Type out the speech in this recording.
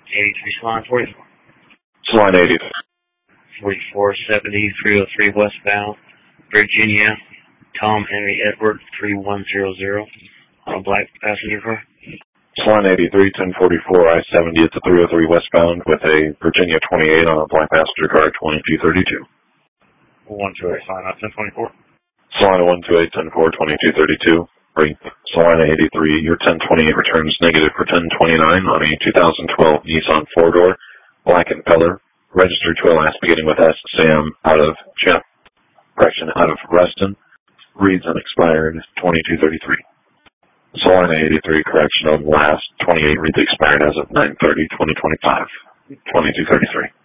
83 Salon 44. Salon 80. 4470 303 westbound, Virginia, Tom Henry Edward 3100 on a black passenger car. Salon 83, 1044 I-70 at the 303 westbound with a Virginia 28 on a black passenger car 2232. 128 Salon 1024. Salon 128, 10-4, 2232. Salon 83, your 1028 returns negative for 1029 on a 2012 Nissan 4-door, black in color, registered to a last beginning with S. Sam out of Reston, reads unexpired 2233. Salon 83, correction on last 28 reads expired as of 9/30/2025, 2233.